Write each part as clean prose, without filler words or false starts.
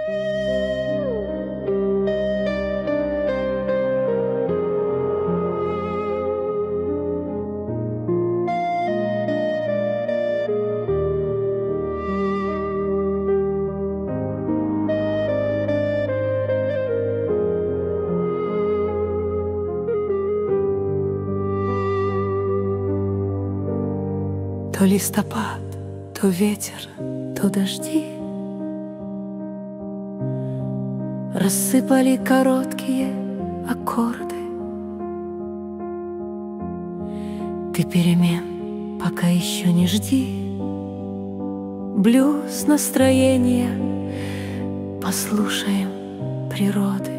То листопад, то ветер, то дожди рассыпали короткие аккорды. Ты перемен пока еще не жди, блюз настроения, послушаем природы.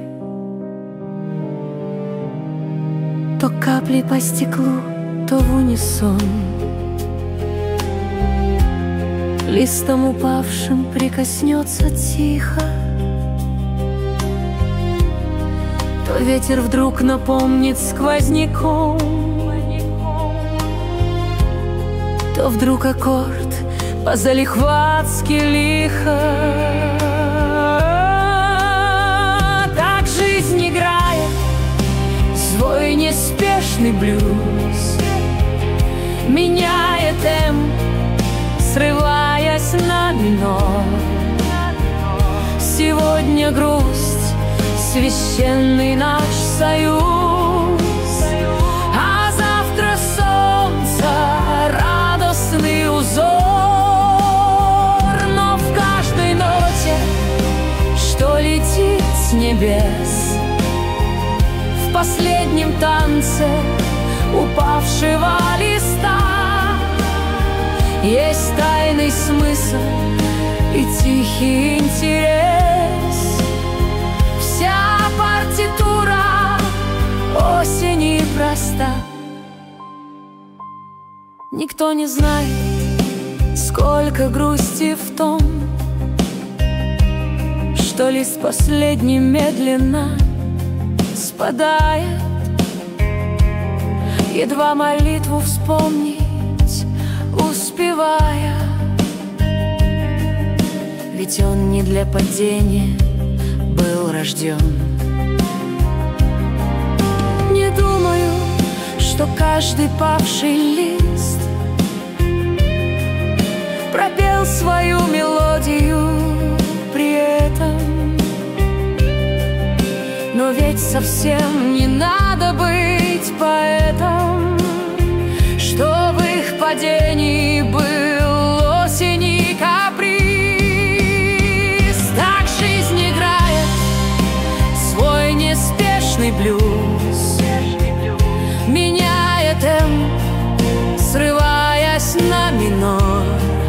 То капли по стеклу, то в унисон листом упавшим прикоснется тихо. То ветер вдруг напомнит сквозняком, то вдруг аккорд по-залихватски лихо. Так жизнь играет свой неспешный блюз, меняет темп, срываясь на минор. Сегодня грусть, священный наш союз, а завтра солнце, радостный узор. Но в каждой ноте, что летит с небес, в последнем танце упавшего листа, есть тайный смысл и тихий интерес. Вся партитура осени проста. Никто не знает, сколько грусти в том, что лист последний медленно спадает. Едва молитву вспомнить успевая, ведь он не для падения был рожден. Не думаю, что каждый павший лист пропел свою мелодию при этом. Но ведь совсем не надо быть поэтом, чтобы их падений был осени каприз. Так жизнь играет свой неспешный блюз, меняет темп, срываясь на минор.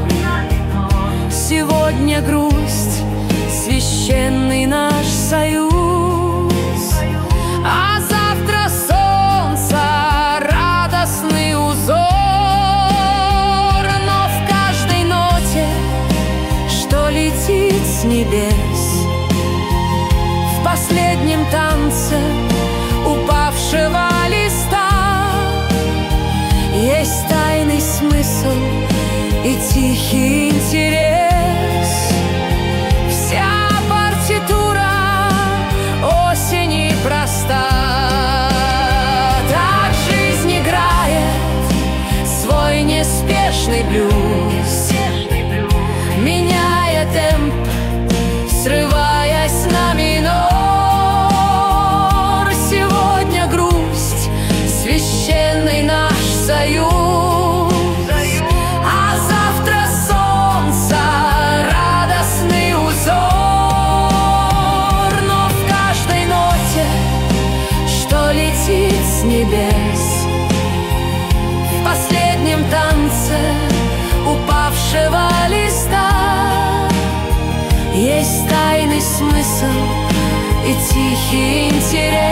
Сегодня грусть, священный наш союз, а завтра солнце, радостный узор. Но в каждой ноте, что летит с небес, в последнем танце упавшего листа, есть тайный смысл и тихий интерес. Вся партитура осени проста. Так жизнь играет свой неспешный блюз, меняя темп, срываясь на минор. Сегодня грусть, священный наш союз, а завтра солнце, радостный узор. Но в каждой ноте, что летит с небес, в последнем танце упавшего листа, есть тайный смысл и тихий интерес.